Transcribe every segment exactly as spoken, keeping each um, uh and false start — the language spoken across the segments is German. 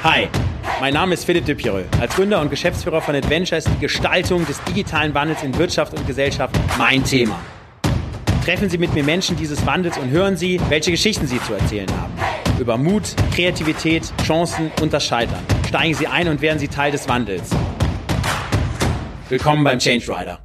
Hi, mein Name ist Philipp de Pierreux. Als Gründer und Geschäftsführer von Adventure ist die Gestaltung des digitalen Wandels in Wirtschaft und Gesellschaft mein Thema. Treffen Sie mit mir Menschen dieses Wandels und hören Sie, welche Geschichten sie zu erzählen haben. Über Mut, Kreativität, Chancen und das Scheitern. Steigen Sie ein und werden Sie Teil des Wandels. Willkommen beim Change Rider.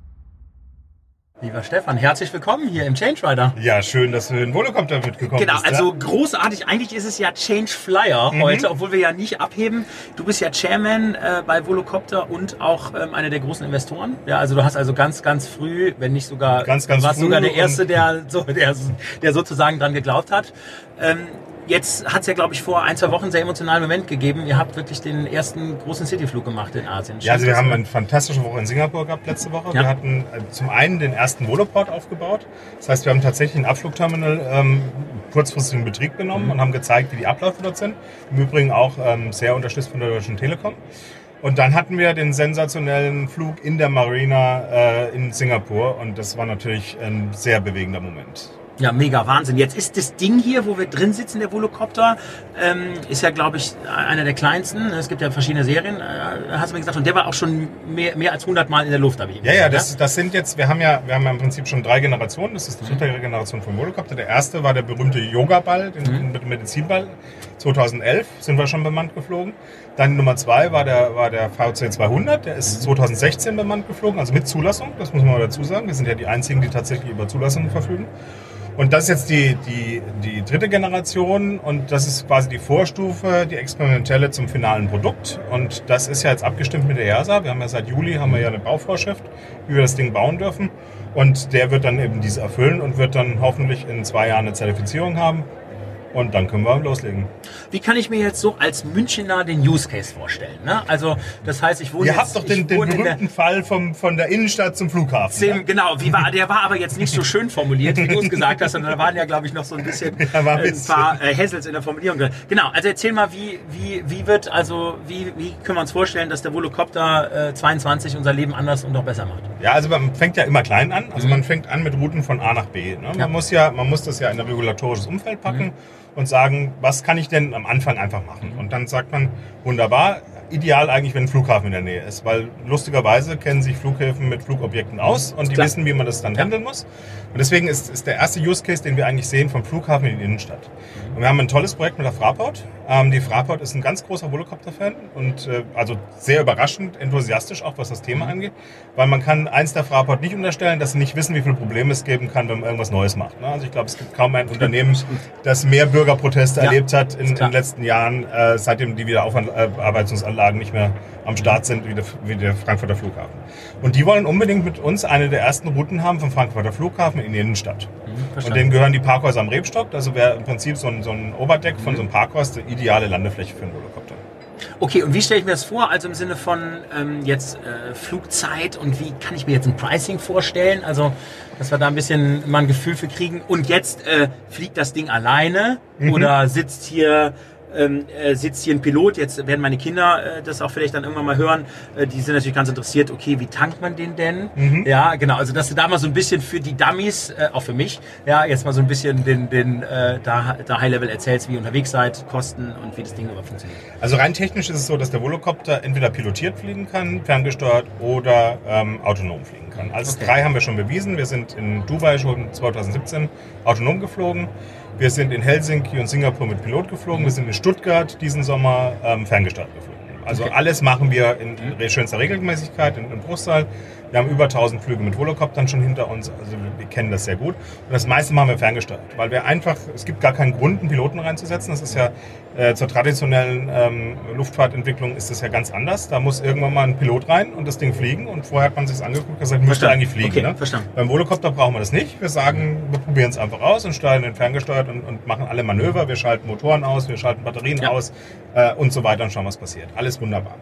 Lieber Stefan, herzlich willkommen hier im Change Rider. Ja, schön, dass du in den Volocopter mitgekommen genau, bist. Genau, also ja? großartig. Eigentlich ist es ja Change Flyer mhm. heute, obwohl wir ja nicht abheben. Du bist ja Chairman äh, bei Volocopter und auch ähm, einer der großen Investoren. Ja, also du hast also ganz, ganz früh, wenn nicht sogar, ganz, ganz du warst früh sogar der Erste, der, so, der, der sozusagen dran geglaubt hat. Ähm, Jetzt hat es ja, glaube ich, vor ein, zwei Wochen einen sehr emotionalen Moment gegeben. Ihr habt wirklich den ersten großen Cityflug gemacht in Asien. Ja, also wir haben eine fantastische Woche in Singapur gehabt letzte Woche. Ja. Wir hatten zum einen den ersten Voloport aufgebaut. Das heißt, wir haben tatsächlich ein Abflugterminal ähm, kurzfristig in Betrieb genommen mhm. und haben gezeigt, wie die Abläufe dort sind. Im Übrigen auch ähm, sehr unterstützt von der Deutschen Telekom. Und dann hatten wir den sensationellen Flug in der Marina äh, in Singapur. Und das war natürlich ein sehr bewegender Moment. Ja, mega, Wahnsinn. Jetzt ist das Ding hier, wo wir drin sitzen, der Volocopter, ähm, ist ja, glaube ich, einer der kleinsten. Es gibt ja verschiedene Serien, äh, hast du mir gesagt. Und der war auch schon mehr, mehr als hundert Mal in der Luft. Habe ich ja, ja, das, das sind jetzt, wir haben ja, wir haben ja im Prinzip schon drei Generationen. Das ist die dritte mhm. Generation vom Volocopter. Der erste war der berühmte Yoga-Ball, den mhm. Medizinball. zweitausendelf sind wir schon bemannt geflogen. Dann Nummer zwei war der, war der V C zweihundert, der ist zweitausendsechzehn bemannt geflogen, also mit Zulassung, das muss man mal dazu sagen. Wir sind ja die einzigen, die tatsächlich über Zulassung verfügen. Und das ist jetzt die, die, die dritte Generation und das ist quasi die Vorstufe, die experimentelle zum finalen Produkt. Und das ist ja jetzt abgestimmt mit der E A S A. Wir haben ja seit Juli haben wir ja eine Bauvorschrift, wie wir das Ding bauen dürfen. Und der wird dann eben diese erfüllen und wird dann hoffentlich in zwei Jahren eine Zertifizierung haben. Und dann können wir loslegen. Wie kann ich mir jetzt so als Münchener den Use Case vorstellen? Ne? Also das heißt, ich wohne Ihr jetzt... habt doch den, den berühmten Fall vom, von der Innenstadt zum Flughafen. Zehn, ja? Genau, wie war, der war aber jetzt nicht so schön formuliert, wie du es gesagt hast. Und da waren ja, glaube ich, noch so ein bisschen ja, ein, ein paar äh, Hassels in der Formulierung drin. Genau, also erzähl mal, wie, wie, wie wird, also wie, wie können wir uns vorstellen, dass der Volocopter äh, zweiundzwanzig unser Leben anders und noch besser macht? Ja, also man fängt ja immer klein an. Also mhm. man fängt an mit Routen von A nach B. Ne? Man, ja. muss ja, man muss das ja in ein regulatorisches Umfeld packen. Mhm. Und sagen, was kann ich denn am Anfang einfach machen? Und dann sagt man, wunderbar, ideal eigentlich, wenn ein Flughafen in der Nähe ist, weil lustigerweise kennen sich Flughäfen mit Flugobjekten aus und die Klar. wissen, wie man das dann handeln muss. Und deswegen ist, ist der erste Use Case, den wir eigentlich sehen, vom Flughafen in die Innenstadt. Und wir haben ein tolles Projekt mit der Fraport. Ähm, die Fraport ist ein ganz großer Volocopter-Fan und äh, also sehr überraschend, enthusiastisch auch, was das Thema angeht, weil man kann eins der Fraport nicht unterstellen, dass sie nicht wissen, wie viele Probleme es geben kann, wenn man irgendwas Neues macht. Ne? Also ich glaube, es gibt kaum ein Unternehmen, das mehr Bürgerproteste ja, erlebt hat in, in den letzten Jahren, äh, seitdem die Wiederaufarbeitungsanlagen nicht mehr am Start sind, wie der, wie der Frankfurter Flughafen. Und die wollen unbedingt mit uns eine der ersten Routen haben vom Frankfurter Flughafen in die Innenstadt. Mhm, und denen gehören die Parkhäuser am Rebstock. Also wäre im Prinzip so ein, so ein Oberdeck von mhm. so einem Parkhaus die ideale Landefläche für einen Volocopter. Okay, und wie stelle ich mir das vor? Also im Sinne von ähm, jetzt äh, Flugzeit und wie kann ich mir jetzt ein Pricing vorstellen? Also, dass wir da ein bisschen mal ein Gefühl für kriegen. Und jetzt äh, fliegt das Ding alleine mhm. oder sitzt hier... Ähm, äh, sitzt hier ein Pilot, jetzt werden meine Kinder äh, das auch vielleicht dann irgendwann mal hören, äh, die sind natürlich ganz interessiert, okay, wie tankt man den denn? Mhm. Ja, genau, also dass du da mal so ein bisschen für die Dummies, äh, auch für mich, ja, jetzt mal so ein bisschen den, den äh, da, da High-Level erzählst, wie ihr unterwegs seid, Kosten und wie das Ding überhaupt funktioniert. Also rein technisch ist es so, dass der Volocopter entweder pilotiert fliegen kann, ferngesteuert oder ähm, autonom fliegen kann. Alles okay. drei haben wir schon bewiesen, wir sind in Dubai schon zweitausendsiebzehn autonom geflogen. Wir sind in Helsinki und Singapur mit Pilot geflogen. Wir sind in Stuttgart diesen Sommer ähm, ferngesteuert geflogen. Also okay. alles machen wir in, in schönster Regelmäßigkeit, in, in Bruchsal. Wir haben über tausend Flüge mit Volocoptern schon hinter uns, also wir kennen das sehr gut. Und das meiste machen wir ferngesteuert, weil wir einfach, es gibt gar keinen Grund, einen Piloten reinzusetzen. Das ist ja äh, zur traditionellen ähm, Luftfahrtentwicklung ist das ja ganz anders. Da muss irgendwann mal ein Pilot rein und das Ding fliegen und vorher hat man sich das angeguckt und gesagt, müsste eigentlich fliegen. Okay, ne? Verstanden. Beim Volocopter brauchen wir das nicht. Wir sagen, wir probieren es einfach aus und steuern den ferngesteuert und, und machen alle Manöver. Wir schalten Motoren aus, wir schalten Batterien ja. aus äh, und so weiter und schauen, was passiert. Alles wunderbar.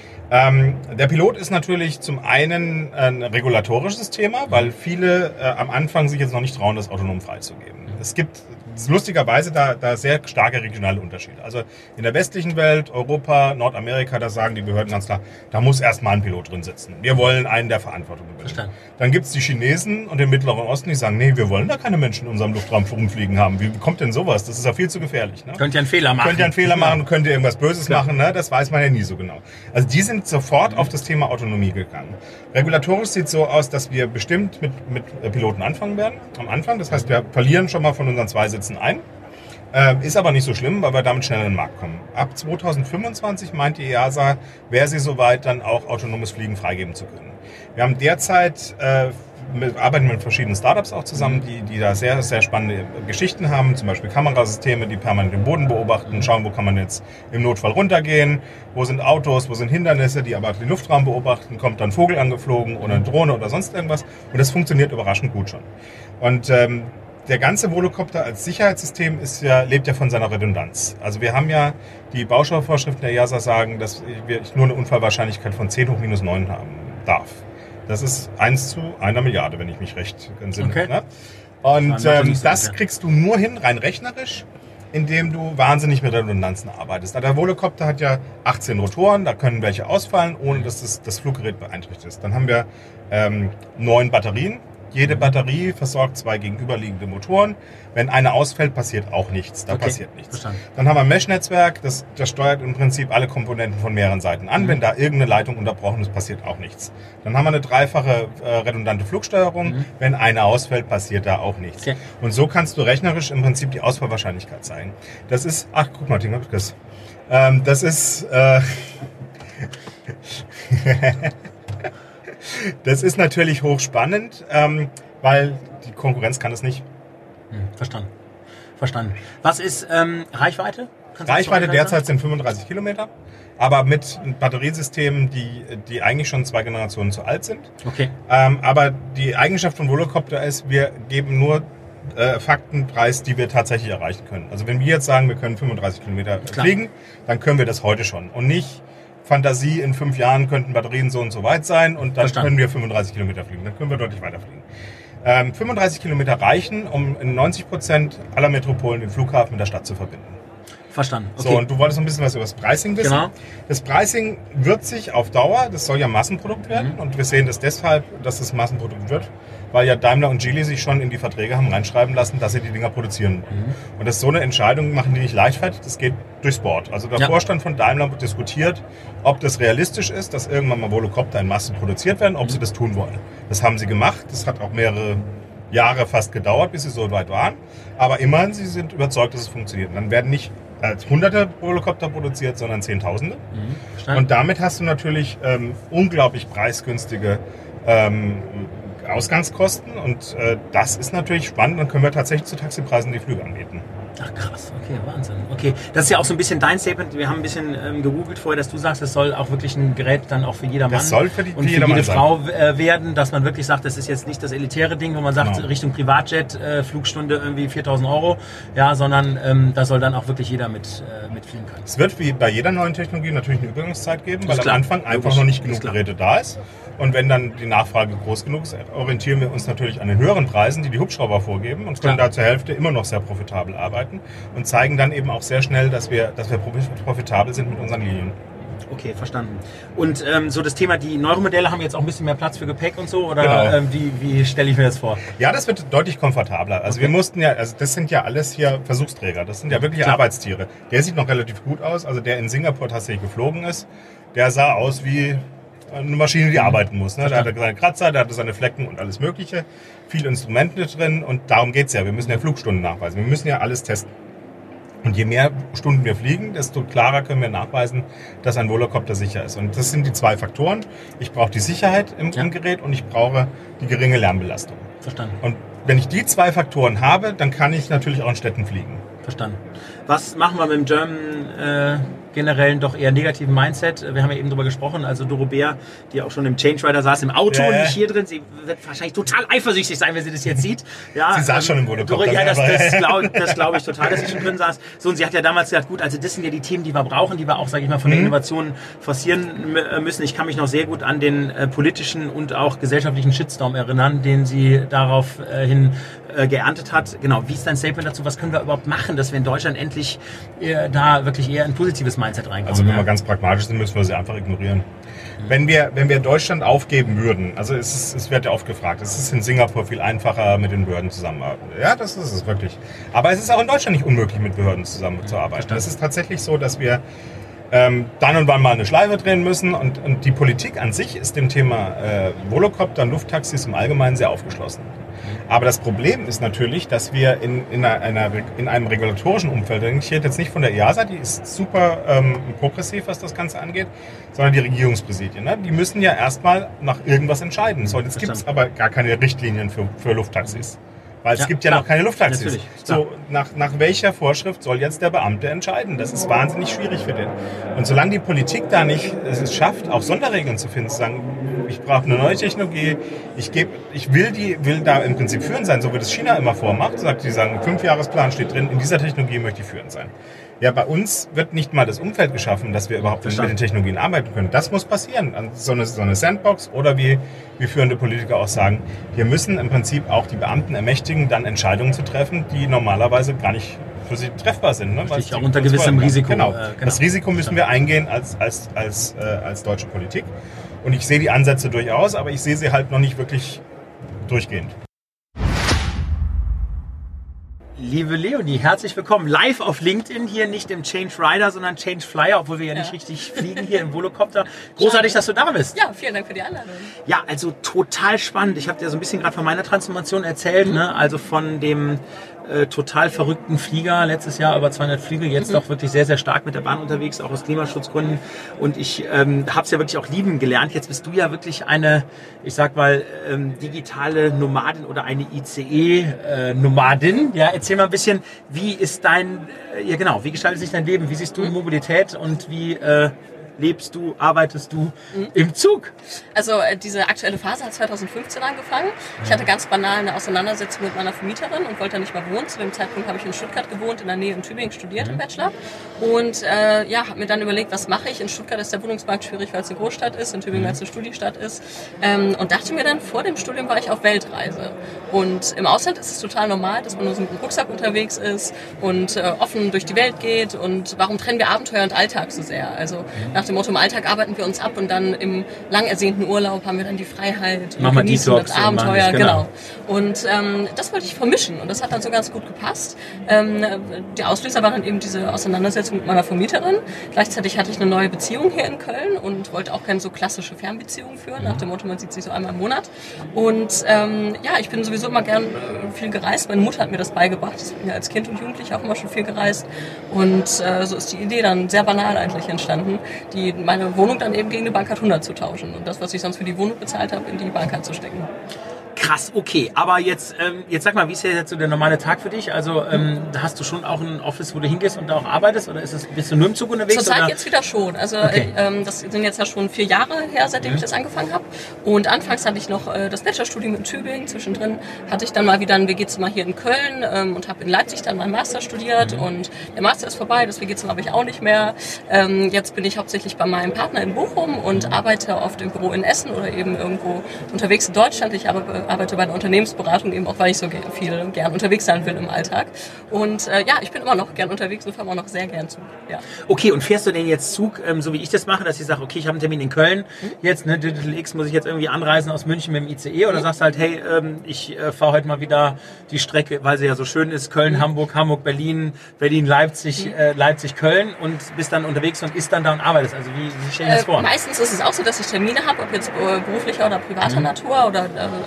Ähm, der Pilot ist natürlich zum einen ein regulatorisches Thema, weil viele äh, am Anfang sich jetzt noch nicht trauen, das autonom freizugeben. Es gibt es ist lustigerweise da, da sehr starke regionale Unterschiede. Also in der westlichen Welt, Europa, Nordamerika, da sagen die Behörden ganz klar, da muss erstmal ein Pilot drin sitzen. Wir wollen einen, der Verantwortung übernimmt. Verstanden. Dann gibt es die Chinesen und den Mittleren Osten, die sagen, nee, wir wollen da keine Menschen in unserem Luftraum rumfliegen haben. Wie kommt denn sowas? Das ist ja viel zu gefährlich. Ne? Könnt ihr einen Fehler machen. Könnt ihr einen Fehler machen, könnt ihr irgendwas Böses Klar. machen, ne? Das weiß man ja nie so genau. Also die sind sofort auf das Thema Autonomie gegangen. Regulatorisch sieht es so aus, dass wir bestimmt mit, mit Piloten anfangen werden, am Anfang. Das heißt, wir verlieren schon mal von unseren zwei Sitzen ein. Äh, ist aber nicht so schlimm, weil wir damit schnell in den Markt kommen. Ab zweitausendfünfundzwanzig meint die E A S A, wäre sie soweit, dann auch autonomes Fliegen freigeben zu können. Wir haben derzeit, äh, mit, arbeiten mit verschiedenen Startups auch zusammen, die, die da sehr, sehr spannende Geschichten haben. Zum Beispiel Kamerasysteme, die permanent den Boden beobachten, schauen, wo kann man jetzt im Notfall runtergehen, wo sind Autos, wo sind Hindernisse, die aber den Luftraum beobachten, kommt dann ein Vogel angeflogen oder eine Drohne oder sonst irgendwas. Und das funktioniert überraschend gut schon. Und ähm, der ganze Volocopter als Sicherheitssystem ist ja, lebt ja von seiner Redundanz. Also wir haben ja, die Bausteuervorschriften der E A S A sagen, dass ich nur eine Unfallwahrscheinlichkeit von zehn hoch minus neun haben darf. Das ist eins zu einer Milliarde, wenn ich mich recht entsinne. Okay. Ne? Und Das war ähm, nicht so das gut, ja. kriegst du nur hin, rein rechnerisch, indem du wahnsinnig mit Redundanzen arbeitest. Der Volocopter hat ja achtzehn Rotoren, da können welche ausfallen, ohne dass das, das Fluggerät beeinträchtigt ist. Dann haben wir ähm, neun Batterien. Jede Batterie versorgt zwei gegenüberliegende Motoren. Wenn eine ausfällt, passiert auch nichts. Da Okay, passiert nichts. verstanden. Dann haben wir ein Mesh-Netzwerk, das, das steuert im Prinzip alle Komponenten von mehreren Seiten an. Mhm. Wenn da irgendeine Leitung unterbrochen ist, passiert auch nichts. Dann haben wir eine dreifache äh, redundante Flugsteuerung. Mhm. Wenn eine ausfällt, passiert da auch nichts. Okay. Und so kannst du rechnerisch im Prinzip die Ausfallwahrscheinlichkeit zeigen. Das ist, ach guck mal, Tim, hab ich das. Ähm, das ist, äh, das ist natürlich hochspannend, ähm, weil die Konkurrenz kann es nicht. Hm, verstanden. Verstanden. Was ist ähm, Reichweite? Kannst du Reichweite das derzeit sind fünfunddreißig Kilometer, aber mit Batteriesystemen, die, die eigentlich schon zwei Generationen zu alt sind. Okay. Ähm, aber die Eigenschaft von Volocopter ist, wir geben nur äh, Fakten preis, die wir tatsächlich erreichen können. Also wenn wir jetzt sagen, wir können fünfunddreißig Kilometer Klar. fliegen, dann können wir das heute schon. Und nicht Fantasie, in fünf Jahren könnten Batterien so und so weit sein und dann Verstanden. können wir fünfunddreißig Kilometer fliegen. Dann können wir deutlich weiter fliegen. Ähm, fünfunddreißig Kilometer reichen, um in neunzig Prozent aller Metropolen den Flughafen mit der Stadt zu verbinden. Verstanden. Okay. So, und du wolltest ein bisschen was über das Pricing wissen. Genau. Das Pricing wird sich auf Dauer, das soll ja Massenprodukt werden, Mhm. und wir sehen das deshalb, dass es Massenprodukt wird, weil ja Daimler und Geely sich schon in die Verträge haben reinschreiben lassen, dass sie die Dinger produzieren wollen. Mhm. Und das ist so eine Entscheidung, machen die nicht leichtfertig, das geht durchs Board. Also der Ja. Vorstand von Daimler diskutiert, ob das realistisch ist, dass irgendwann mal Volocopter in Massen produziert werden, ob Mhm. sie das tun wollen. Das haben sie gemacht, das hat auch mehrere Jahre fast gedauert, bis sie so weit waren. Aber immerhin, sie sind überzeugt, dass es funktioniert. Und dann werden nicht als hunderte Volocopter produziert, sondern Zehntausende. Mhm. Verstanden. Und damit hast du natürlich ähm, unglaublich preisgünstige ähm, Ausgangskosten. Und äh, das ist natürlich spannend. Dann können wir tatsächlich zu Taxipreisen die Flüge anbieten. Ach krass, okay, Wahnsinn. Okay, das ist ja auch so ein bisschen dein Statement. Wir haben ein bisschen ähm, gegoogelt vorher, dass du sagst, es soll auch wirklich ein Gerät dann auch für jedermann Das soll für die- und für für jedermann jede sein. Frau äh, werden, dass man wirklich sagt, das ist jetzt nicht das elitäre Ding, wo man sagt, Genau. Richtung Privatjet, äh, Flugstunde irgendwie viertausend Euro, ja, sondern ähm, da soll dann auch wirklich jeder mit, äh, mitfliegen können. Es wird wie bei jeder neuen Technologie natürlich eine Übergangszeit geben, weil Ist am klar. Anfang einfach Logisch. noch nicht Ist genug klar. Geräte da ist. Und wenn dann die Nachfrage groß genug ist, orientieren wir uns natürlich an den höheren Preisen, die die Hubschrauber vorgeben, und können Klar. da zur Hälfte immer noch sehr profitabel arbeiten und zeigen dann eben auch sehr schnell, dass wir, dass wir profitabel sind mit unseren Linien. Okay, verstanden. Und ähm, so das Thema, die Neuromodelle haben jetzt auch ein bisschen mehr Platz für Gepäck und so, oder Genau. ähm, wie, wie stelle ich mir das vor? Ja, das wird deutlich komfortabler. Also Okay. wir mussten ja, also das sind ja alles hier Versuchsträger, das sind ja wirklich Klar. Arbeitstiere. Der sieht noch relativ gut aus, also der in Singapur tatsächlich geflogen ist, der sah aus wie eine Maschine, die arbeiten muss. Ne? Der hatte seine Kratzer, der hatte seine Flecken und alles Mögliche, viele Instrumente drin, und darum geht's ja. Wir müssen ja Flugstunden nachweisen, wir müssen ja alles testen. Und je mehr Stunden wir fliegen, desto klarer können wir nachweisen, dass ein Volocopter sicher ist. Und das sind die zwei Faktoren. Ich brauche die Sicherheit im, Ja. im Gerät und ich brauche die geringe Lärmbelastung. Verstanden. Und wenn ich die zwei Faktoren habe, dann kann ich natürlich auch in Städten fliegen. Verstanden. Was machen wir mit dem German äh, generellen doch eher negativen Mindset. Wir haben ja eben drüber gesprochen, also Doro Bär, die auch schon im Change Rider saß, im Auto, ja. nicht hier drin. Sie wird wahrscheinlich total eifersüchtig sein, wenn sie das jetzt sieht. Ja, sie saß ähm, schon im Volocopter. Ja, das, das glaube glaub ich total, dass sie schon drin saß. So, und sie hat ja damals gesagt, gut, also das sind ja die Themen, die wir brauchen, die wir auch, sage ich mal, von mhm. der Innovation forcieren müssen. Ich kann mich noch sehr gut an den äh, politischen und auch gesellschaftlichen Shitstorm erinnern, den sie darauf äh, hin äh, geerntet hat. Genau, wie ist dein Statement dazu? Was können wir überhaupt machen, dass wir in Deutschland endlich äh, da wirklich eher ein positives Mindset reinkommen? Also wenn wir ganz pragmatisch sind, müssen wir sie einfach ignorieren. Mhm. Wenn wir, wenn wir Deutschland aufgeben würden, also es, ist, es wird ja oft gefragt, es ist in Singapur viel einfacher, mit den Behörden zusammenzuarbeiten. Ja, das ist es wirklich. Aber es ist auch in Deutschland nicht unmöglich, mit Behörden zusammenzuarbeiten. Es ist tatsächlich so, dass wir ähm, dann und wann mal eine Schleife drehen müssen und, und die Politik an sich ist dem Thema äh, Volocopter und Lufttaxis im Allgemeinen sehr aufgeschlossen. Aber das Problem ist natürlich, dass wir in, in, einer, in einem regulatorischen Umfeld, ich rede jetzt nicht von der E A S A, die ist super ähm, progressiv, was das Ganze angeht, sondern die Regierungspräsidien. Ne? Die müssen ja erstmal nach irgendwas entscheiden. So, jetzt gibt es aber gar keine Richtlinien für, für Lufttaxis. Weil es ja, gibt ja klar. noch keine Lufttaxis. So, nach, nach welcher Vorschrift soll jetzt der Beamte entscheiden? Das ist wahnsinnig schwierig für den. Und solange die Politik da nicht es schafft, auch Sonderregeln zu finden, zu sagen, ich brauche eine neue Technologie, ich, geb, ich will, die, will da im Prinzip führend sein, so wie das China immer vormacht, sagt, die sagen, Fünfjahresplan steht drin, in dieser Technologie möchte ich führend sein. Ja, bei uns wird nicht mal das Umfeld geschaffen, dass wir überhaupt mit den Technologien arbeiten können. Das muss passieren. So eine, so eine Sandbox oder wie, wie führende Politiker auch sagen, hier müssen im Prinzip auch die Beamten ermächtigen, dann Entscheidungen zu treffen, die normalerweise gar nicht für sie treffbar sind. Ne? Richtig, auch unter gewissem Risiko. Genau. Äh, genau. Das Risiko müssen wir eingehen als, als, als, äh, als deutsche Politik. Und ich sehe die Ansätze durchaus, aber ich sehe sie halt noch nicht wirklich durchgehend. Liebe Leonie, herzlich willkommen live auf LinkedIn, hier nicht im Change Rider, sondern Change Flyer, obwohl wir ja, ja. nicht richtig fliegen hier im Volocopter. Großartig, dass du da bist. Ja, vielen Dank für die Einladung. Ja, also total spannend. Ich habe dir so ein bisschen gerade von meiner Transformation erzählt, mhm. ne? Also von dem äh, total verrückten Flieger, letztes Jahr über zweihundert Flüge, jetzt mhm. doch wirklich sehr, sehr stark mit der Bahn unterwegs, auch aus Klimaschutzgründen. Und ich ähm, habe es ja wirklich auch lieben gelernt. Jetzt bist du ja wirklich eine, ich sag mal, ähm, digitale Nomadin oder eine I C E-Nomadin. Äh, ja, erzähl mal ein bisschen, wie ist dein, äh, ja genau, wie gestaltet sich dein Leben? Wie siehst du mhm. Mobilität und wie äh, lebst du, arbeitest du mhm. im Zug? Also äh, diese aktuelle Phase hat zweitausendfünfzehn angefangen. Ich hatte ganz banal eine Auseinandersetzung mit meiner Vermieterin und wollte da nicht mehr wohnen. Zu dem Zeitpunkt habe ich in Stuttgart gewohnt, in der Nähe in Tübingen studiert mhm. im Bachelor. Und äh, ja, habe mir dann überlegt, was mache ich? In Stuttgart ist der Wohnungsmarkt schwierig, weil es eine Großstadt ist, in Tübingen, weil es eine Studiestadt ist. Ähm, und dachte mir dann, vor dem Studium war ich auf Weltreise. Und im Ausland ist es total normal, dass man nur so mit dem Rucksack unterwegs ist und äh, offen durch die Welt geht. Und warum trennen wir Abenteuer und Alltag so sehr? Also nach dem Motto, im Alltag arbeiten wir uns ab und dann im lang ersehnten Urlaub haben wir dann die Freiheit und genießen das Abenteuer. Das, genau. genau. Und ähm, das wollte ich vermischen und das hat dann so ganz gut gepasst. Ähm, der Auslöser war dann eben diese Auseinandersetzung mit meiner Vermieterin. Gleichzeitig hatte ich eine neue Beziehung hier in Köln und wollte auch keine so klassische Fernbeziehung führen, nach dem Motto, man sieht sich so einmal im Monat. Und ähm, ja, ich bin sowieso immer gern äh, viel gereist. Meine Mutter hat mir das beigebracht. Ich bin ja als Kind und Jugendlich auch immer schon viel gereist. Und äh, so ist die Idee dann sehr banal eigentlich entstanden, die meine Wohnung dann eben gegen eine Bankcard hundert zu tauschen und das, was ich sonst für die Wohnung bezahlt habe, in die Bankcard zu stecken. Krass, okay. Aber jetzt, ähm, jetzt sag mal, wie ist ja jetzt so der normale Tag für dich? Also ähm, hast du schon auch ein Office, wo du hingehst und da auch arbeitest? Oder ist es, bist du nur im Zug unterwegs? Zurzeit oder? Jetzt wieder schon. Also okay. ähm, das sind jetzt ja schon vier Jahre her, seitdem mhm. ich das angefangen habe. Und anfangs hatte ich noch äh, das Bachelorstudium in Tübingen. Zwischendrin hatte ich dann mal wieder ein W G-Zimmer hier in Köln ähm, und habe in Leipzig dann meinen Master studiert. Mhm. Und der Master ist vorbei, das W G-Zimmer habe ich auch nicht mehr. Ähm, jetzt bin ich hauptsächlich bei meinem Partner in Bochum und mhm. arbeite oft im Büro in Essen oder eben irgendwo unterwegs in Deutschland. Ich arbeite bei einer Unternehmens Beratung eben auch, weil ich so viel gern unterwegs sein will im Alltag. Und äh, ja, ich bin immer noch gern unterwegs und fahre auch noch sehr gern Zug. Ja. Okay, und fährst du denn jetzt Zug, ähm, so wie ich das mache, dass ich sage, okay, ich habe einen Termin in Köln, mhm. jetzt, ne, Digital X, muss ich jetzt irgendwie anreisen aus München mit dem I C E oder mhm. sagst halt, hey, ähm, ich äh, fahre heute mal wieder die Strecke, weil sie ja so schön ist, Köln, mhm. Hamburg, Hamburg, Berlin, Berlin, Leipzig, mhm. äh, Leipzig, Köln und bist dann unterwegs und isst dann da und arbeitest. Also wie, wie stell ich das äh, vor? Meistens ist es auch so, dass ich Termine habe, ob jetzt äh, beruflicher oder privater mhm. Natur oder äh, als es eben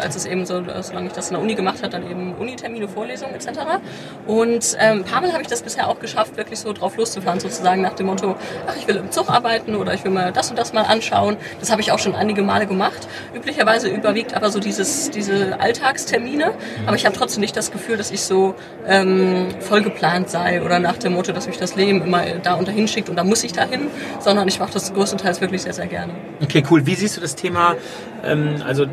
dann, so, solange ich das in der Uni gemacht habe, dann eben Unitermine, Vorlesungen et cetera. Und ähm, ein paar Mal habe ich das bisher auch geschafft, wirklich so drauf loszufahren, sozusagen nach dem Motto, ach, ich will im Zug arbeiten oder ich will mal das und das mal anschauen. Das habe ich auch schon einige Male gemacht. Üblicherweise überwiegt aber so dieses, diese Alltagstermine, aber ich habe trotzdem nicht das Gefühl, dass ich so ähm, voll geplant sei oder nach dem Motto, dass mich das Leben immer da und dahin schickt und da muss ich dahin, sondern ich mache das größtenteils wirklich sehr, sehr gerne. Okay, cool. Wie siehst du das Thema, ähm, also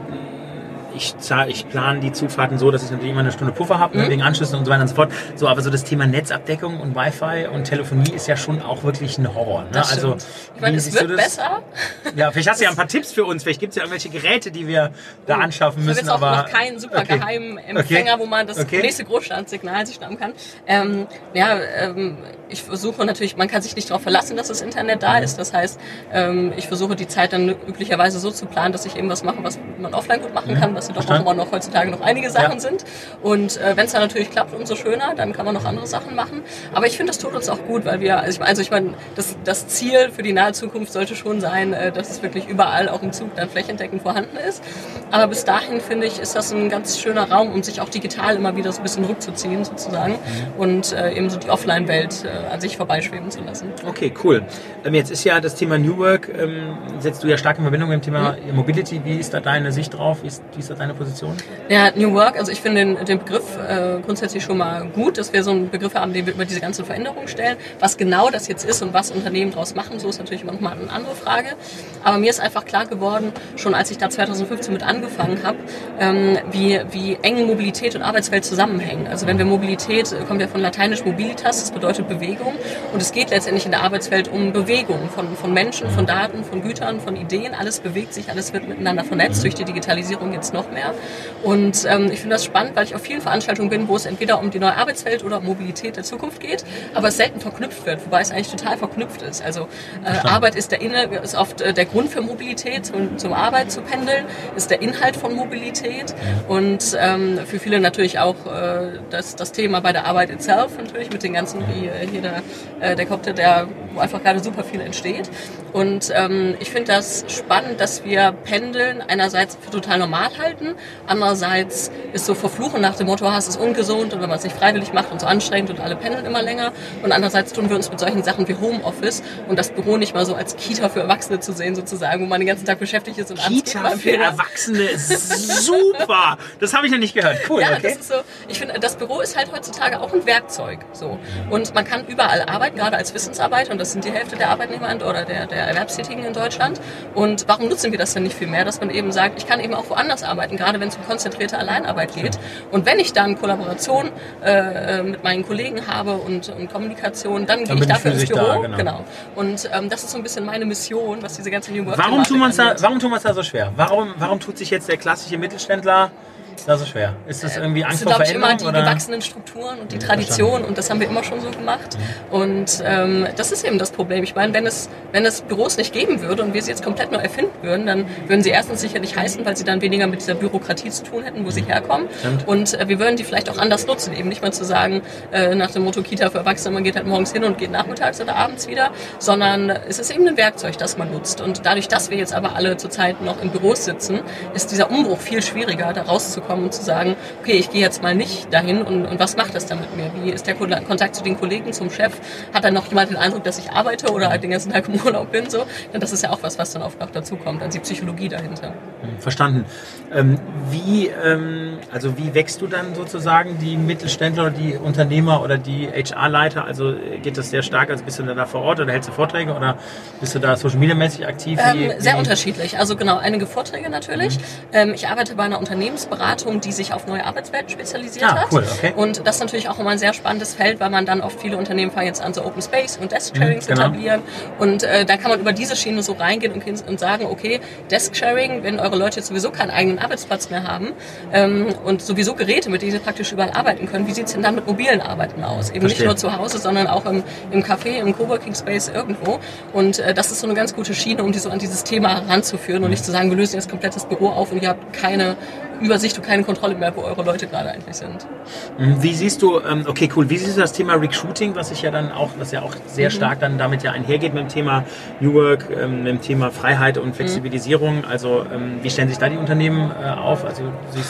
ich, ich plane die Zugfahrten so, dass ich natürlich immer eine Stunde Puffer habe, mhm. wegen Anschlüssen und so weiter und so fort. So, aber so das Thema Netzabdeckung und Wi-Fi und Telefonie ist ja schon auch wirklich ein Horror. Ne? Also, ich meine, es wird besser. Ja, vielleicht hast du ja ein paar Tipps für uns. Vielleicht gibt es ja irgendwelche Geräte, die wir da anschaffen müssen. Ich habe jetzt aber auch noch keinen super okay. geheimen Empfänger, okay. wo man das okay. nächste Großstandssignal sich schnappen kann. Ähm, ja, ähm, ich versuche natürlich, man kann sich nicht darauf verlassen, dass das Internet da ist. Das heißt, ähm, ich versuche die Zeit dann üblicherweise so zu planen, dass ich eben was mache, was man offline gut machen kann, was ja doch auch immer noch heutzutage noch einige Sachen ja. sind. Und äh, wenn es dann natürlich klappt, umso schöner, dann kann man noch andere Sachen machen. Aber ich finde, das tut uns auch gut, weil wir, also ich, also ich meine, das, das Ziel für die nahe Zukunft sollte schon sein, äh, dass es wirklich überall auch im Zug dann flächendeckend vorhanden ist. Aber bis dahin, finde ich, ist das ein ganz schöner Raum, um sich auch digital immer wieder so ein bisschen rückzuziehen, sozusagen. Mhm. Und äh, eben so die Offline-Welt äh, an sich vorbeischweben zu lassen. Okay, cool. Ähm, jetzt ist ja das Thema New Work, ähm, setzt du ja stark in Verbindung mit dem Thema mhm. Mobility. Wie ist da deine Sicht drauf? Wie ist, wie ist da deine Position? Ja, New Work, also ich finde den, den Begriff äh, grundsätzlich schon mal gut, dass wir so einen Begriff haben, den wir über diese ganzen Veränderungen stellen. Was genau das jetzt ist und was Unternehmen daraus machen, so ist natürlich manchmal eine andere Frage. Aber mir ist einfach klar geworden, schon als ich da zweitausendfünfzehn mit angefangen habe, ähm, wie, wie eng Mobilität und Arbeitswelt zusammenhängen. Also wenn wir Mobilität, kommt ja von lateinisch mobilitas, das bedeutet Bewegung. Und es geht letztendlich in der Arbeitswelt um Bewegung von, von Menschen, von Daten, von Gütern, von Ideen. Alles bewegt sich, alles wird miteinander vernetzt, durch die Digitalisierung jetzt noch mehr. Und ähm, ich finde das spannend, weil ich auf vielen Veranstaltungen bin, wo es entweder um die neue Arbeitswelt oder um Mobilität der Zukunft geht, aber es selten verknüpft wird, wobei es eigentlich total verknüpft ist. Also äh, Arbeit ist der Inne, ist oft äh, der Grund für Mobilität, zum, zum Arbeit zu pendeln, ist der Inhalt von Mobilität und ähm, für viele natürlich auch äh, das, das Thema bei der Arbeit itself natürlich mit den ganzen, wie äh, hier der, äh, der Kopter, der, wo einfach gerade super viel entsteht. Und ähm, ich finde das spannend, dass wir Pendeln einerseits für total normal halten, andererseits ist so verfluchen nach dem Motto, es ist ungesund und wenn man es nicht freiwillig macht und so anstrengend und alle pendeln immer länger. Und andererseits tun wir uns mit solchen Sachen wie Homeoffice und das Büro nicht mal so als Kita für Erwachsene zu sehen sozusagen, wo man den ganzen Tag beschäftigt ist. Und Kita für Erwachsene ist super! Das habe ich noch nicht gehört. Cool, ja, okay. Das ist so, ich finde, das Büro ist halt heutzutage auch ein Werkzeug. So. Und man kann überall arbeiten, gerade als Wissensarbeiter und das sind die Hälfte der Arbeitnehmer oder der, der Erwerbstätigen in Deutschland. Und warum nutzen wir das denn nicht viel mehr, dass man eben sagt, ich kann eben auch woanders arbeiten, gerade wenn es um konzentrierte Alleinarbeit geht. Und wenn ich dann Kollaboration äh, mit meinen Kollegen habe und, und Kommunikation, dann, dann gehe ich dafür ins Büro. Da, genau. genau. Und ähm, das ist so ein bisschen meine Mission, was diese ganze New Work warum tun wir da, Warum tun wir es da so schwer? Warum, warum tut sich jetzt der klassische Mittelständler da so schwer? Ist das irgendwie Angst vor Veränderung? Das sind, glaube ich, immer die gewachsenen Strukturen und die ja, Tradition und das haben wir immer schon so gemacht. Mhm. Und ähm, das ist eben das Problem. Ich meine, wenn es, wenn es Büros nicht geben würde und wir sie jetzt komplett neu erfinden würden, dann würden sie erstens sicherlich heißen, weil sie dann weniger mit dieser Bürokratie zu tun hätten, wo sie herkommen. Stimmt. Und äh, wir würden die vielleicht auch anders nutzen. Eben nicht mal zu sagen, äh, nach dem Motto Kita für Erwachsene, man geht halt morgens hin und geht nachmittags oder abends wieder, sondern es ist eben ein Werkzeug, das man nutzt. Und dadurch, dass wir jetzt aber alle zurzeit noch in Büros sitzen, ist dieser Umbruch viel schwieriger, da rauszukommen und zu sagen, okay, ich gehe jetzt mal nicht dahin und, und was macht das dann mit mir? Wie ist der Kontakt zu den Kollegen, zum Chef? Hat dann noch jemand den Eindruck, dass ich arbeite oder halt den ganzen Tag im Urlaub bin? So? Denn das ist ja auch was, was dann oft noch dazu kommt, also die Psychologie dahinter. Verstanden. Ähm, wie, ähm, also wie wächst du dann sozusagen die Mittelständler oder die Unternehmer oder die H R-Leiter? Also geht das sehr stark, also bist du da vor Ort oder hältst du Vorträge oder bist du da Social-Media-mäßig aktiv? Ähm, wie, sehr wie? unterschiedlich. Also genau, einige Vorträge natürlich. Mhm. Ähm, ich arbeite bei einer Unternehmensberatung, die sich auf neue Arbeitswelten spezialisiert ah, cool, hat. Okay. Und das ist natürlich auch immer ein sehr spannendes Feld, weil man dann oft viele Unternehmen fangen jetzt an, so Open Space und Desk-Sharing mhm, zu genau. etablieren. Und äh, da kann man über diese Schiene so reingehen und, und sagen, okay, Desk-Sharing, wenn eure Leute jetzt sowieso keinen eigenen Arbeitsplatz mehr haben ähm, und sowieso Geräte, mit denen sie praktisch überall arbeiten können, wie sieht es denn dann mit mobilen Arbeiten aus? Eben Verstehe. Nicht nur zu Hause, sondern auch im, im Café, im Coworking Space irgendwo. Und äh, das ist so eine ganz gute Schiene, um die so an dieses Thema heranzuführen und nicht zu sagen, wir lösen jetzt komplett das Büro auf und ihr habt keine Übersicht und keine Kontrolle mehr, wo eure Leute gerade eigentlich sind. Wie siehst du, okay, cool, wie siehst du das Thema Recruiting, was sich ja dann auch, was ja auch sehr mhm. stark dann damit ja einhergeht mit dem Thema New Work, mit dem Thema Freiheit und Flexibilisierung, also wie stellen sich da die Unternehmen auf? Also siehst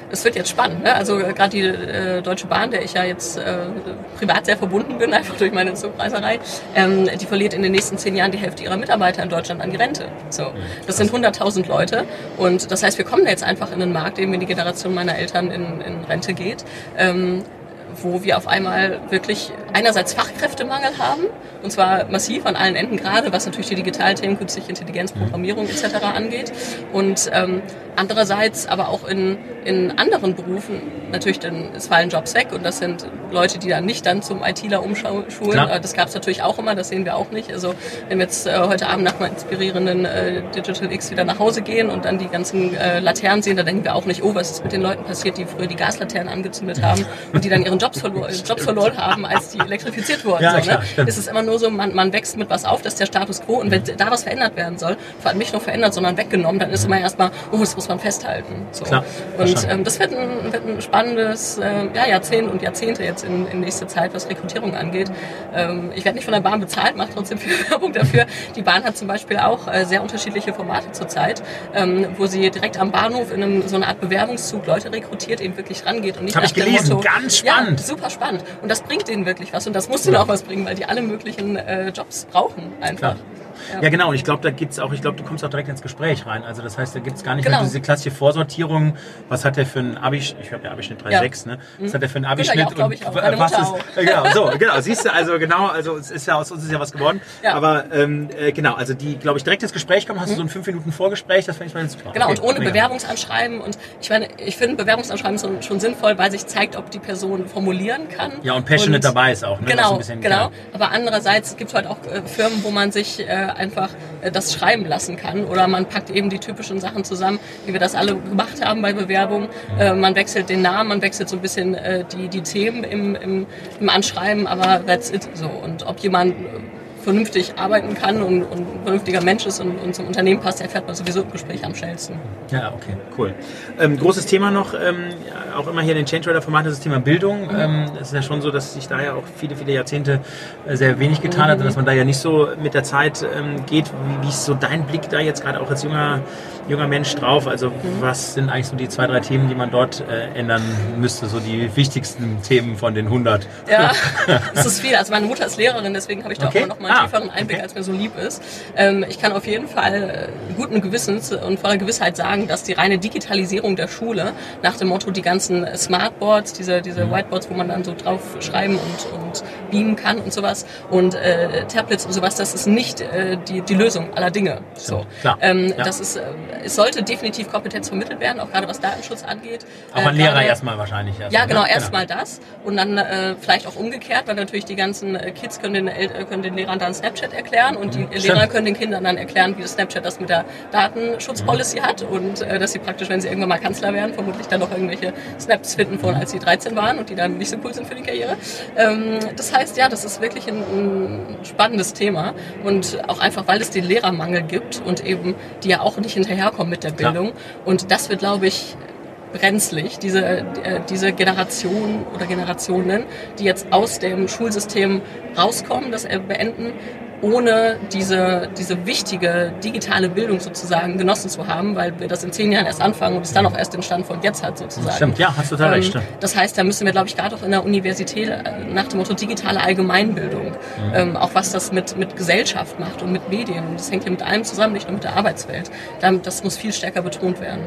es wird jetzt spannend. Ne? Also äh, gerade die äh, Deutsche Bahn, der ich ja jetzt äh, privat sehr verbunden bin, einfach durch meine Zugreiserei, ähm, die verliert in den nächsten zehn Jahren die Hälfte ihrer Mitarbeiter in Deutschland an die Rente. So, das sind hunderttausend Leute und das heißt, wir kommen jetzt einfach in einen Markt, eben wenn die Generation meiner Eltern in, in Rente geht, ähm, wo wir auf einmal wirklich einerseits Fachkräftemangel haben, und zwar massiv an allen Enden, gerade was natürlich die Digitalthemen, künstliche Intelligenz, Programmierung et cetera angeht. Und ähm, andererseits aber auch in, in anderen Berufen, natürlich dann, es fallen Jobs weg und das sind Leute, die dann nicht dann zum ITler umschulen. Klar. Das gab es natürlich auch immer, das sehen wir auch nicht. Also wenn wir jetzt äh, heute Abend nach einem inspirierenden äh, Digital X wieder nach Hause gehen und dann die ganzen äh, Laternen sehen, da denken wir auch nicht, oh, was ist mit den Leuten passiert, die früher die Gaslaternen angezündet haben und die dann ihren Jobs, verlo- Jobs verloren haben, als die elektrifiziert wurden. Ja, so, klar, ne? Es ist immer nur so, man, man wächst mit was auf, das ist der Status quo und wenn da was verändert werden soll, vor allem nicht nur verändert, sondern weggenommen, dann ist immer erstmal, oh, das muss man festhalten. So. Klar, und ähm, das wird ein, wird ein spannendes äh, ja, Jahrzehnt und Jahrzehnte jetzt in, in nächster Zeit, was Rekrutierung angeht. Ähm, ich werde nicht von der Bahn bezahlt, mache trotzdem viel Werbung dafür. Die Bahn hat zum Beispiel auch äh, sehr unterschiedliche Formate zurzeit, ähm, wo sie direkt am Bahnhof in einem, so einer Art Bewerbungszug Leute rekrutiert, eben wirklich rangeht und nicht Hab nach ich dem gelesen, Motto, ganz spannend. Ja, super spannend. Und das bringt denen wirklich was und das muss denen auch was bringen, weil die alle möglichen äh, Jobs brauchen einfach. Klar. Ja. ja, genau. Und ich glaube, da gibt's auch, ich glaube, du kommst auch direkt ins Gespräch rein. Also das heißt, da gibt's gar nicht genau. mehr diese klassische Vorsortierung. Was hat der für einen Abi, ich habe ja Abischnitt drei Komma sechs, ja. ne? Was hat der für einen Abischnitt? Auch, und ich auch. Meine was Mutter ist, auch. genau, so, genau. Siehst du, also genau, also es ist ja aus uns ist ja was geworden. Ja. Aber ähm, äh, genau, also die, glaube ich, direkt ins Gespräch kommen, hast mhm. du so ein fünf Minuten Vorgespräch, das finde ich mal super. Genau, okay. und ohne Mega. Bewerbungsanschreiben. Und ich meine, ich finde Bewerbungsanschreiben schon, schon sinnvoll, weil sich zeigt, ob die Person formulieren kann. Ja, und passionate und, dabei ist auch. Ne? Genau, ein bisschen, genau. genau. Aber andererseits gibt es halt auch äh, Firmen, wo man sich äh, einfach äh, das schreiben lassen kann. Oder man packt eben die typischen Sachen zusammen, wie wir das alle gemacht haben bei Bewerbungen. Mhm. Äh, man wechselt den Namen, man wechselt so ein bisschen äh, die, die Themen im, im, im Anschreiben, aber that's it. So. Und ob jemand vernünftig arbeiten kann und, und ein vernünftiger Mensch ist und, und zum Unternehmen passt, erfährt man sowieso im Gespräch am schnellsten. Ja, okay, cool. Ähm, großes Thema noch, ähm, auch immer hier in den Change Rider Formaten, das Thema Bildung. Mhm. Ähm, es ist ja schon so, dass sich da ja auch viele, viele Jahrzehnte äh, sehr wenig getan mhm. hat und dass man da ja nicht so mit der Zeit ähm, geht. Wie, wie ist so dein Blick da jetzt gerade auch als junger, junger Mensch drauf? Also mhm. was sind eigentlich so die zwei, drei Themen, die man dort äh, ändern müsste? So die wichtigsten Themen von den hundert? Ja, das ist viel. Also meine Mutter ist Lehrerin, deswegen habe ich da okay. auch noch mal einen ah, tieferen Einblick, okay. als mir so lieb ist. Ähm, ich kann auf jeden Fall guten Gewissens und voller Gewissheit sagen, dass die reine Digitalisierung der Schule nach dem Motto, die ganzen Smartboards, diese, diese Whiteboards, wo man dann so drauf schreiben und, und beamen kann und sowas und äh, Tablets und sowas, das ist nicht äh, die, die Lösung aller Dinge. So. Klar. Ähm, ja. das ist, äh, es sollte definitiv Kompetenz vermittelt werden, auch gerade was Datenschutz angeht. Auch an äh, Lehrer erstmal wahrscheinlich. Erst ja, mal, genau, ne? erstmal genau. das und dann äh, vielleicht auch umgekehrt, weil natürlich die ganzen äh, Kids können den, äh, können den Lehrern dann Snapchat erklären und die Stimmt. Lehrer können den Kindern dann erklären, wie das Snapchat das mit der Datenschutzpolicy mhm. hat und äh, dass sie praktisch, wenn sie irgendwann mal Kanzler werden, vermutlich dann noch irgendwelche Snaps finden von, als sie dreizehn waren und die dann nicht so cool sind für die Karriere. Ähm, das heißt, ja, das ist wirklich ein, ein spannendes Thema und auch einfach, weil es den Lehrermangel gibt und eben die ja auch nicht hinterherkommen mit der Bildung. Klar. Und das wird, glaube ich, brenzlig, diese, äh, diese Generation oder Generationen, die jetzt aus dem Schulsystem rauskommen, das beenden, ohne diese, diese wichtige digitale Bildung sozusagen genossen zu haben, weil wir das in zehn Jahren erst anfangen und es dann auch erst den Stand von jetzt hat sozusagen. Stimmt, ja, hast du total recht. Ähm, das heißt, da müssen wir, glaube ich, gerade auch in der Universität nach dem Motto digitale Allgemeinbildung, mhm. ähm, auch was das mit, mit Gesellschaft macht und mit Medien, das hängt ja mit allem zusammen, nicht nur mit der Arbeitswelt. Das muss viel stärker betont werden.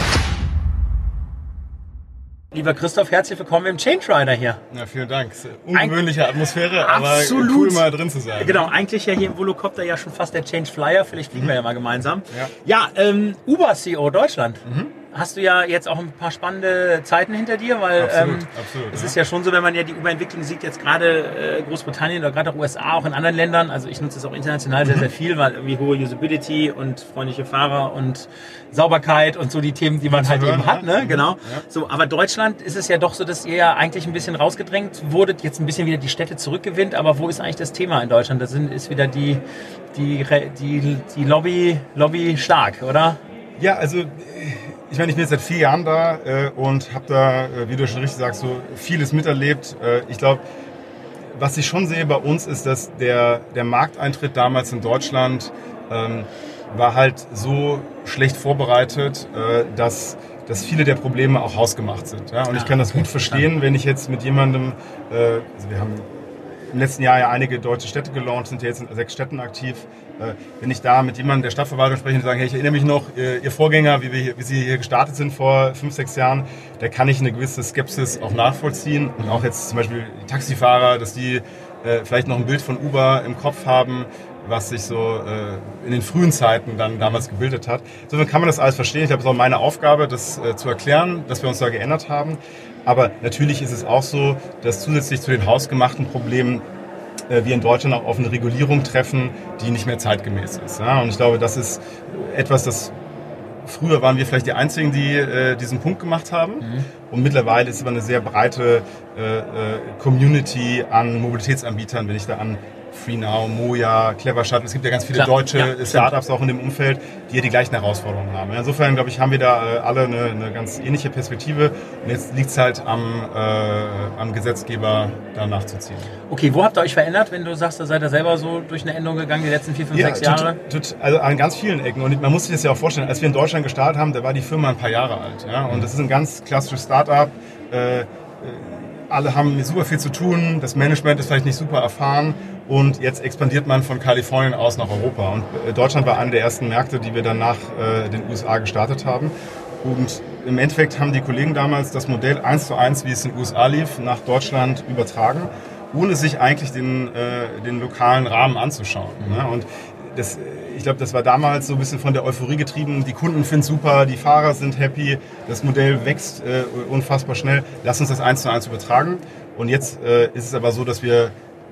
Lieber Christoph, herzlich willkommen im Change Rider hier. Ja, vielen Dank. Ungewöhnliche Atmosphäre, aber Absolut. Cool mal drin zu sein. Genau, eigentlich ja hier im Volocopter ja schon fast der Change Flyer. Vielleicht fliegen mhm. wir ja mal gemeinsam. Ja, ja ähm, Uber C E O Deutschland. Mhm. Hast du ja jetzt auch ein paar spannende Zeiten hinter dir, weil absolut, ähm, absolut, es ja. ist ja schon so, wenn man ja die Uber-Entwicklung sieht, jetzt gerade äh, Großbritannien oder gerade auch U S A, auch in anderen Ländern, also ich nutze es auch international mhm. sehr, sehr viel, weil irgendwie hohe Usability und freundliche Fahrer und Sauberkeit und so die Themen, die man zu halt hören, eben hat, ja. ne? Genau. Ja. So, aber Deutschland ist es ja doch so, dass ihr ja eigentlich ein bisschen rausgedrängt wurdet, jetzt ein bisschen wieder die Städte zurückgewinnt, aber wo ist eigentlich das Thema in Deutschland? Da sind, ist wieder die, die, die, die Lobby, Lobby stark, oder? Ja, also ich meine, ich bin jetzt seit vier Jahren da äh, und habe da, äh, wie du schon richtig sagst, so vieles miterlebt. Äh, ich glaube, was ich schon sehe bei uns ist, dass der, der Markteintritt damals in Deutschland ähm, war halt so schlecht vorbereitet, äh, dass dass viele der Probleme auch hausgemacht sind. Ja? Und ja, ich kann das okay, gut verstehen, klar. wenn ich jetzt mit jemandem, äh, also wir haben im letzten Jahr ja einige deutsche Städte gelauncht, sind ja jetzt in sechs Städten aktiv. Äh, wenn ich da mit jemandem der Stadtverwaltung spreche und sage, hey, ich erinnere mich noch, ihr, ihr Vorgänger, wie, wir hier, wie Sie hier gestartet sind vor fünf, sechs Jahren, da kann ich eine gewisse Skepsis auch nachvollziehen. Und auch jetzt zum Beispiel die Taxifahrer, dass die äh, vielleicht noch ein Bild von Uber im Kopf haben, was sich so äh, in den frühen Zeiten dann damals gebildet hat. Insofern kann man das alles verstehen. Ich glaube, es ist auch meine Aufgabe, das äh, zu erklären, dass wir uns da geändert haben. Aber natürlich ist es auch so, dass zusätzlich zu den hausgemachten Problemen äh, wir in Deutschland auch auf eine Regulierung treffen, die nicht mehr zeitgemäß ist. Ja? Und ich glaube, das ist etwas, das früher waren wir vielleicht die Einzigen, die äh, diesen Punkt gemacht haben. Mhm. Und mittlerweile ist es aber eine sehr breite äh, äh, Community an Mobilitätsanbietern, wenn ich da an FreeNow, Moja, Clever Shuttle. Es gibt ja ganz viele Klar, deutsche ja, Startups auch in dem Umfeld, die ja die gleichen Herausforderungen haben. Insofern, glaube ich, haben wir da äh, alle eine, eine ganz ähnliche Perspektive. Und jetzt liegt es halt am, äh, am Gesetzgeber, da nachzuziehen. Okay, wo habt ihr euch verändert, wenn du sagst, da seid ihr selber so durch eine Änderung gegangen die letzten vier, fünf, ja, sechs Jahre? Tut, tut, also an ganz vielen Ecken. Und man muss sich das ja auch vorstellen, als wir in Deutschland gestartet haben, da war die Firma ein paar Jahre alt. Ja? Und das ist ein ganz klassisches Startup. Äh, alle haben super viel zu tun, das Management ist vielleicht nicht super erfahren und jetzt expandiert man von Kalifornien aus nach Europa. Und Deutschland war einer der ersten Märkte, die wir dann nach äh, den U S A gestartet haben. Und im Endeffekt haben die Kollegen damals das Modell eins zu eins, wie es in den U S A lief, nach Deutschland übertragen, ohne sich eigentlich den, äh, den lokalen Rahmen anzuschauen. Mhm. Ne? Und das, ich glaube, das war damals so ein bisschen von der Euphorie getrieben. Die Kunden finden es super, die Fahrer sind happy, das Modell wächst äh, unfassbar schnell. Lass uns das eins zu eins übertragen. Und jetzt äh, ist es aber so, dass wir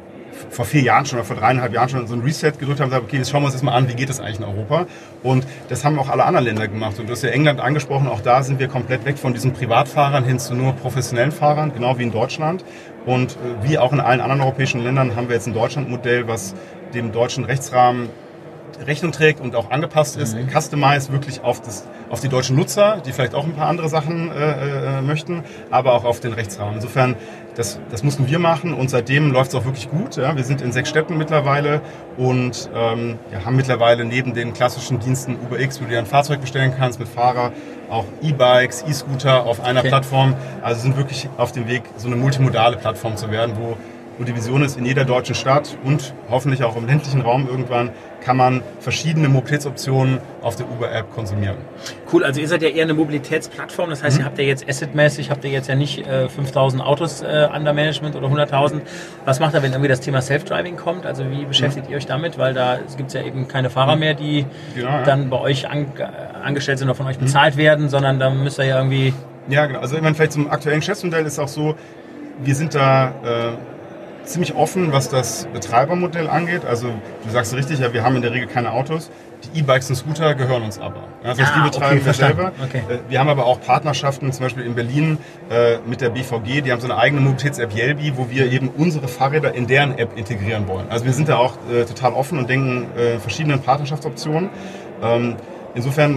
vor vier Jahren schon oder vor dreieinhalb Jahren schon so ein Reset gedrückt haben und gesagt, okay, jetzt schauen wir uns das mal an, wie geht das eigentlich in Europa? Und das haben auch alle anderen Länder gemacht. Und du hast ja England angesprochen, auch da sind wir komplett weg von diesen Privatfahrern hin zu nur professionellen Fahrern, genau wie in Deutschland. Und äh, wie auch in allen anderen europäischen Ländern haben wir jetzt ein Deutschland-Modell, was dem deutschen Rechtsrahmen Rechnung trägt und auch angepasst ist, mhm. customized wirklich auf, das, auf die deutschen Nutzer, die vielleicht auch ein paar andere Sachen äh, äh, möchten, aber auch auf den Rechtsrahmen. Insofern, das, das mussten wir machen und seitdem läuft es auch wirklich gut. Ja? Wir sind in sechs Städten mittlerweile und ähm, ja, haben mittlerweile neben den klassischen Diensten UberX, wo du dir ein Fahrzeug bestellen kannst mit Fahrer, auch E-Bikes, E-Scooter auf einer okay. Plattform. Also sind wirklich auf dem Weg, so eine multimodale Plattform zu werden, wo wo die Vision ist, in jeder deutschen Stadt und hoffentlich auch im ländlichen Raum irgendwann kann man verschiedene Mobilitätsoptionen auf der Uber-App konsumieren. Cool, also ihr seid ja eher eine Mobilitätsplattform, das heißt, mhm. ihr habt ja jetzt assetmäßig, habt ihr jetzt ja nicht äh, fünftausend Autos äh, under Management oder hunderttausend. Was macht ihr, wenn irgendwie das Thema Self-Driving kommt? Also wie beschäftigt mhm. ihr euch damit? Weil da gibt es ja eben keine Fahrer mehr, die genau, ja. dann bei euch an, angestellt sind oder von euch bezahlt mhm. werden, sondern da müsst ihr ja irgendwie... Ja, genau. Also ich meine, vielleicht zum aktuellen Geschäftsmodell ist auch so, wir sind da... Äh, ziemlich offen, was das Betreibermodell angeht. Also du sagst richtig, ja, wir haben in der Regel keine Autos. Die E-Bikes und Scooter gehören uns aber. Das heißt, ah, die betreiben okay, wir selber. Okay. Wir haben aber auch Partnerschaften, zum Beispiel in Berlin äh, mit der B V G. Die haben so eine eigene Mobilitäts-App Yelby, wo wir eben unsere Fahrräder in deren App integrieren wollen. Also wir sind da auch äh, total offen und denken äh, verschiedenen Partnerschaftsoptionen. Ähm, insofern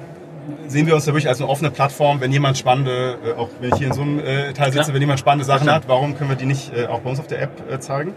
sehen wir uns da wirklich als eine offene Plattform, wenn jemand spannende, äh, auch wenn ich hier in so einem äh, Teil sitze, ja. wenn jemand spannende Sachen hat, warum können wir die nicht äh, auch bei uns auf der App äh, zeigen?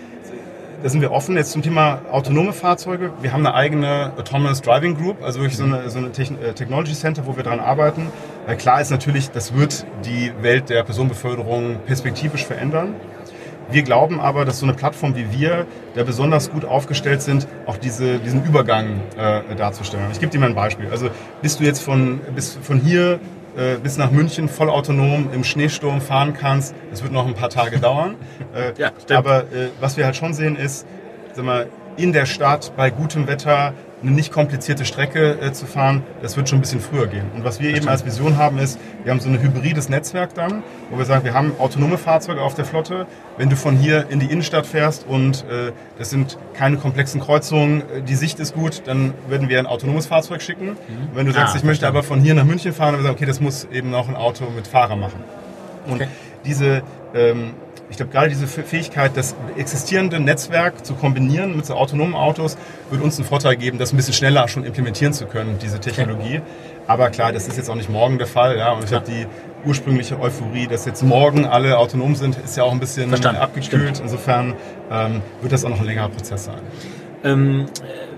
Da sind wir offen. Jetzt zum Thema autonome Fahrzeuge. Wir haben eine eigene Autonomous Driving Group, also wirklich so eine, so eine Technology Center, wo wir dran arbeiten. Äh, klar ist natürlich, das wird die Welt der Personenbeförderung perspektivisch verändern. Wir glauben aber, dass so eine Plattform wie wir da besonders gut aufgestellt sind, auch diese, diesen Übergang äh, darzustellen. Ich gebe dir mal ein Beispiel. Also bist du jetzt von, bis von hier äh, bis nach München voll autonom im Schneesturm fahren kannst, das wird noch ein paar Tage dauern. Äh, ja, aber äh, was wir halt schon sehen ist, sag mal, in der Stadt bei gutem Wetter eine nicht komplizierte Strecke äh, zu fahren, das wird schon ein bisschen früher gehen. Und was wir das eben stimmt. als Vision haben ist, wir haben so ein hybrides Netzwerk dann, wo wir sagen, wir haben autonome Fahrzeuge auf der Flotte. Wenn du von hier in die Innenstadt fährst und äh, das sind keine komplexen Kreuzungen, die Sicht ist gut, dann würden wir ein autonomes Fahrzeug schicken. Mhm. Und wenn du sagst, ah, ich möchte aber von hier nach München fahren, dann wir sagen, okay, das muss eben noch ein Auto mit Fahrer machen. Und okay. diese ähm, Ich glaube, gerade diese Fähigkeit, das existierende Netzwerk zu kombinieren mit so autonomen Autos, wird uns einen Vorteil geben, das ein bisschen schneller schon implementieren zu können, diese Technologie. Okay. Aber klar, das ist jetzt auch nicht morgen der Fall. Ja? Und ich glaube, die ursprüngliche Euphorie, dass jetzt morgen alle autonom sind, ist ja auch ein bisschen Verstanden. abgekühlt. Stimmt. Insofern ähm, wird das auch noch ein längerer Prozess sein. Ähm,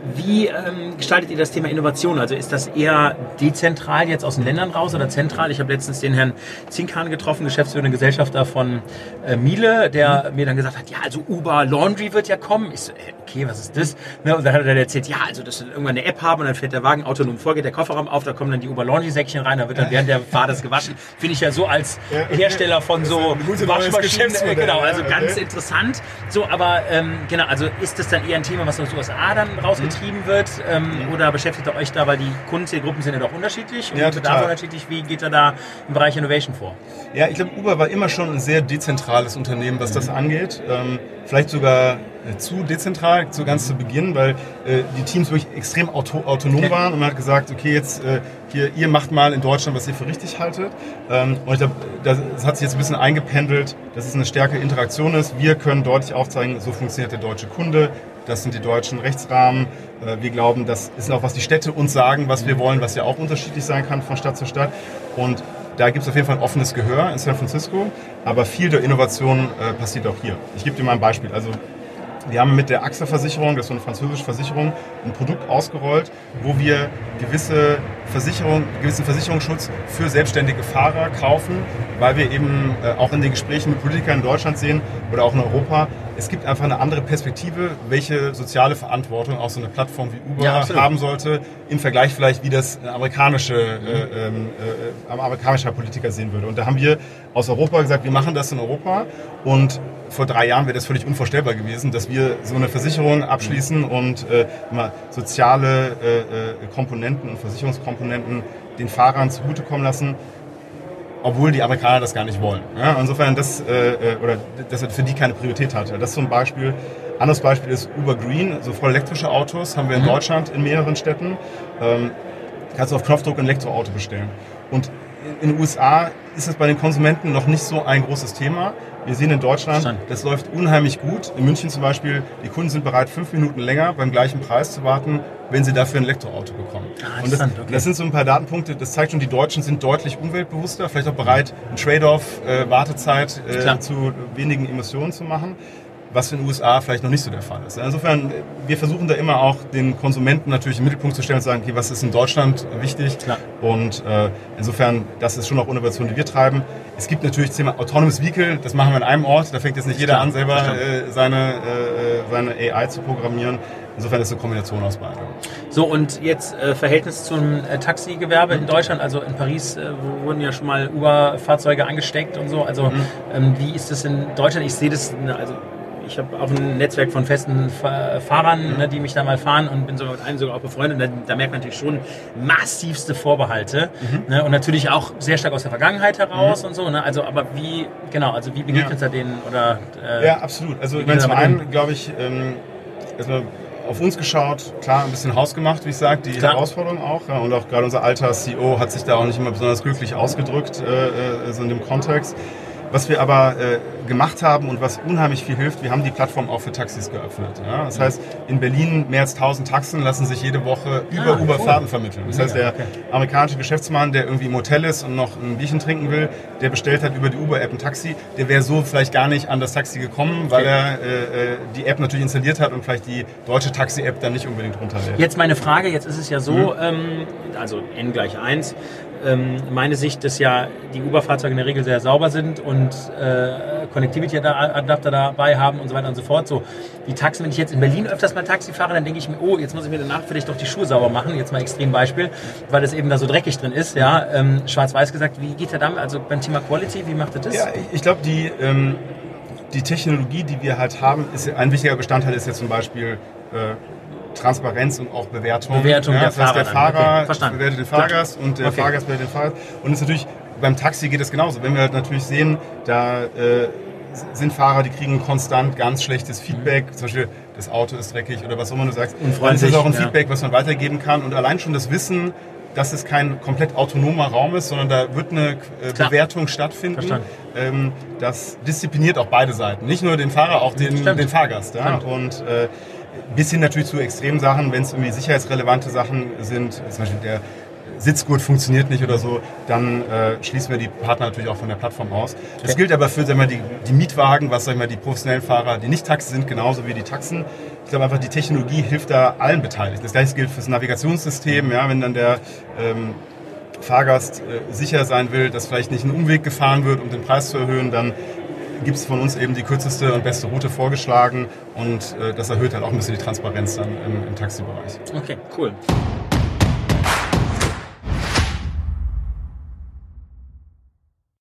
Wie ähm, gestaltet ihr das Thema Innovation? Also ist das eher dezentral jetzt aus den Ländern raus oder zentral? Ich habe letztens den Herrn Zinkan getroffen, geschäftsführenden Gesellschafter von äh, Miele, der mir dann gesagt hat, ja, also Uber Laundry wird ja kommen. Ich so, äh, okay, was ist das? Ne, und dann hat er erzählt, ja, also dass wir irgendwann eine App haben und dann fährt der Wagen autonom vor, geht der Kofferraum auf, da kommen dann die Uber Laundry Säckchen rein, da wird dann während der Fahrt das gewaschen. Finde ich ja so als Hersteller von so Waschmaschinen, äh, genau, also ja, ganz okay. interessant. So, aber ähm, genau, also ist das dann eher ein Thema, was aus den U S A dann rausgetrieben wird ähm, mhm. oder beschäftigt ihr euch da, weil die Kundenzielgruppen sind ja doch unterschiedlich und ja, die Bedarfe unterschiedlich. Wie geht ihr da im Bereich Innovation vor? Ja, ich glaube, Uber war immer schon ein sehr dezentrales Unternehmen, was das angeht. Ähm, vielleicht sogar äh, zu dezentral, so ganz zu Beginn, weil äh, die Teams wirklich extrem auto autonom okay. waren und man hat gesagt, okay, jetzt äh, hier, ihr macht mal in Deutschland, was ihr für richtig haltet. Ähm, und ich glaube, das, das hat sich jetzt ein bisschen eingependelt, dass es eine stärkere Interaktion ist. Wir können deutlich aufzeigen, so funktioniert der deutsche Kunde. Das sind die deutschen Rechtsrahmen. Wir glauben, das ist auch, was die Städte uns sagen, was wir wollen, was ja auch unterschiedlich sein kann von Stadt zu Stadt. Und da gibt es auf jeden Fall ein offenes Gehör in San Francisco. Aber viel der Innovation äh, passiert auch hier. Ich gebe dir mal ein Beispiel. Also wir haben mit der A X A-Versicherung, das ist so eine französische Versicherung, ein Produkt ausgerollt, wo wir gewisse Versicherung, gewissen Versicherungsschutz für selbstständige Fahrer kaufen, weil wir eben äh, auch in den Gesprächen mit Politikern in Deutschland sehen oder auch in Europa, es gibt einfach eine andere Perspektive, welche soziale Verantwortung auch so eine Plattform wie Uber ja, haben sollte, im Vergleich vielleicht, wie das ein amerikanische, äh, äh, amerikanischer Politiker sehen würde. Und da haben wir aus Europa gesagt, wir machen das in Europa. Und vor drei Jahren wäre das völlig unvorstellbar gewesen, dass wir so eine Versicherung abschließen und äh, mal soziale äh, Komponenten und Versicherungskomponenten den Fahrern zugutekommen lassen, obwohl die Amerikaner das gar nicht wollen. Ja, insofern, das, äh, oder das für die keine Priorität hatte. Das ist so ein Beispiel. Anderes Beispiel ist Uber Green, so voll elektrische Autos haben wir in mhm. Deutschland in mehreren Städten. Ähm, kannst du auf Knopfdruck ein Elektroauto bestellen. Und in den U S A ist es bei den Konsumenten noch nicht so ein großes Thema. Wir sehen in Deutschland, Stand. das läuft unheimlich gut. In München zum Beispiel, die Kunden sind bereit, fünf Minuten länger beim gleichen Preis zu warten, wenn sie dafür ein Elektroauto bekommen. Ah, und das, okay. das sind so ein paar Datenpunkte, das zeigt schon, die Deutschen sind deutlich umweltbewusster, vielleicht auch bereit, einen Trade-off, äh, Wartezeit äh, zu wenigen Emissionen zu machen, was in den U S A vielleicht noch nicht so der Fall ist. Insofern, wir versuchen da immer auch den Konsumenten natürlich im Mittelpunkt zu stellen und zu sagen, okay, was ist in Deutschland wichtig? Klar. Und äh, insofern, das ist schon auch Innovation, die wir treiben. Es gibt natürlich das Thema Autonomous Vehicle, das machen wir an einem Ort, da fängt jetzt nicht jeder Klar. an, selber äh, seine, äh, seine A I zu programmieren. Insofern ist es eine Kombination aus beiden. So, und jetzt äh, Verhältnis zum äh, Taxigewerbe in Deutschland. Also in Paris äh, wurden ja schon mal Uber-Fahrzeuge angesteckt und so. Also mhm. ähm, wie ist das in Deutschland? Ich sehe das, also ich habe auch ein Netzwerk von festen Fahrern, mhm. ne, die mich da mal fahren und bin sogar mit einem sogar auch befreundet. Und da, da merkt man natürlich schon massivste Vorbehalte. Mhm. Ne, und natürlich auch sehr stark aus der Vergangenheit heraus mhm. und so. Ne, also, aber wie, genau, also wie begegnet ja. er denen? Oder, äh, ja, absolut. Also ich meine, zum einen, glaube ich, ähm, erstmal auf uns geschaut, klar, ein bisschen hausgemacht, wie ich sage, die klar. Herausforderung auch. Ja, und auch gerade unser alter C E O hat sich da auch nicht immer besonders glücklich ausgedrückt, äh, so in dem Kontext. Was wir aber äh, gemacht haben und was unheimlich viel hilft, wir haben die Plattform auch für Taxis geöffnet. Ja? Das heißt, in Berlin mehr als tausend Taxen lassen sich jede Woche über ah, Uber cool. Fahrten vermitteln. Das heißt, der okay. amerikanische Geschäftsmann, der irgendwie im Hotel ist und noch ein Bierchen trinken will, der bestellt hat über die Uber-App ein Taxi, der wäre so vielleicht gar nicht an das Taxi gekommen, weil okay. er äh, die App natürlich installiert hat und vielleicht die deutsche Taxi-App dann nicht unbedingt runterlädt. Jetzt meine Frage, jetzt ist es ja so, mhm. ähm, also n gleich eins, meine Sicht, dass ja die Uber-Fahrzeuge in der Regel sehr sauber sind und äh, Connectivity-Adapter dabei haben und so weiter und so fort. So, die Taxen, wenn ich jetzt in Berlin öfters mal Taxi fahre, dann denke ich mir, oh, jetzt muss ich mir danach vielleicht doch die Schuhe sauber machen. Jetzt mal extrem Beispiel, weil das eben da so dreckig drin ist. Ja, ähm, schwarz-weiß gesagt, wie geht der damit? Also beim Thema Quality, wie macht ihr das? Ja, ich glaube, die, ähm, die Technologie, die wir halt haben, ist ein wichtiger Bestandteil ist ja zum Beispiel äh, Transparenz und auch Bewertung. Bewertung ja, der das heißt, Fahrer. Der Fahrer okay, bewertet den Fahrgast und der okay. Fahrgast bewertet den Fahrgast. Und es ist natürlich, beim Taxi geht es genauso. Wenn wir halt natürlich sehen, da äh, sind Fahrer, die kriegen konstant ganz schlechtes Feedback, mhm. zum Beispiel das Auto ist dreckig oder was auch immer du sagst. Dann ist das auch ein ja. Feedback, was man weitergeben kann. Und allein schon das Wissen, dass es kein komplett autonomer Raum ist, sondern da wird eine äh, Bewertung stattfinden. Ähm, das diszipliniert auch beide Seiten. Nicht nur den Fahrer, auch den, den Fahrgast. Ja? Und äh, bis hin natürlich zu extremen Sachen, wenn es irgendwie sicherheitsrelevante Sachen sind, zum Beispiel der Sitzgurt funktioniert nicht oder so, dann äh, schließen wir die Partner natürlich auch von der Plattform aus. Das okay. gilt aber für sag mal, die, die Mietwagen, was sag ich mal, die professionellen Fahrer, die nicht Taxi sind, genauso wie die Taxen. Ich glaube einfach, die Technologie hilft da allen Beteiligten. Das gleiche gilt fürs Navigationssystem, ja, wenn dann der ähm, Fahrgast äh, sicher sein will, dass vielleicht nicht ein Umweg gefahren wird, um den Preis zu erhöhen, dann gibt es von uns eben die kürzeste und beste Route vorgeschlagen und äh, das erhöht halt auch ein bisschen die Transparenz dann im, im Taxibereich. Okay, cool.